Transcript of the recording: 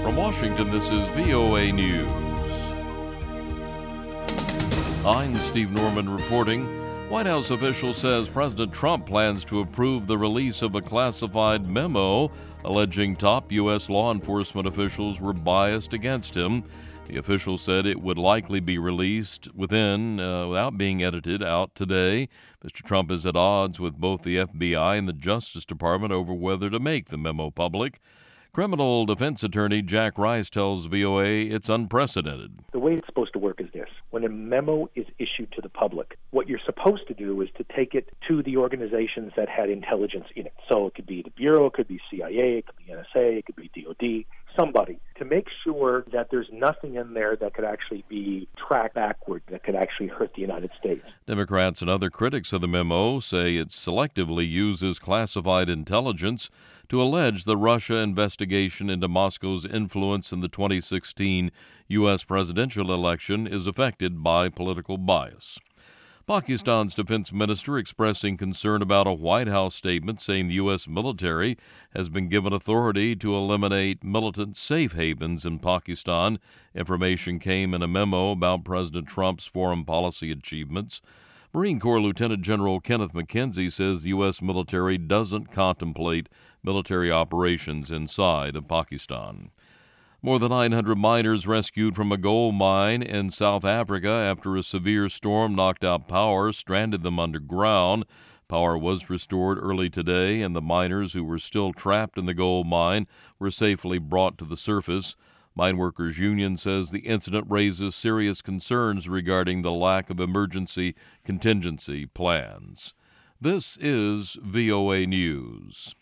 From Washington, this is VOA News. I'm Steve Norman reporting. White House official says President Trump plans to approve the release of a classified memo alleging top U.S. law enforcement officials were biased against him. The official said it would likely be released without being edited out today. Mr. Trump is at odds with both the FBI and the Justice Department over whether to make the memo public. Criminal defense attorney Jack Rice tells VOA it's unprecedented. The way it's supposed to work is this. When a memo is issued to the public, what you're supposed to do is to take it to the organizations that had intelligence in it. So it could be the Bureau, it could be CIA, it could be NSA, it could be DOD, somebody, to make sure that there's nothing in there that could actually be tracked backward, that could actually hurt the United States. Democrats and other critics of the memo say it selectively uses classified intelligence to allege the Russia investigation into Moscow's influence in the 2016 U.S. presidential election is affected by political bias. Pakistan's defense minister expressing concern about a White House statement saying the U.S. military has been given authority to eliminate militant safe havens in Pakistan. Information came in a memo about President Trump's foreign policy achievements. Marine Corps Lieutenant General Kenneth McKenzie says the U.S. military doesn't contemplate military operations inside of Pakistan. More than 900 miners rescued from a gold mine in South Africa after a severe storm knocked out power, stranded them underground. Power was restored early today, and the miners who were still trapped in the gold mine were safely brought to the surface. Mine Workers Union says the incident raises serious concerns regarding the lack of emergency contingency plans. This is VOA News.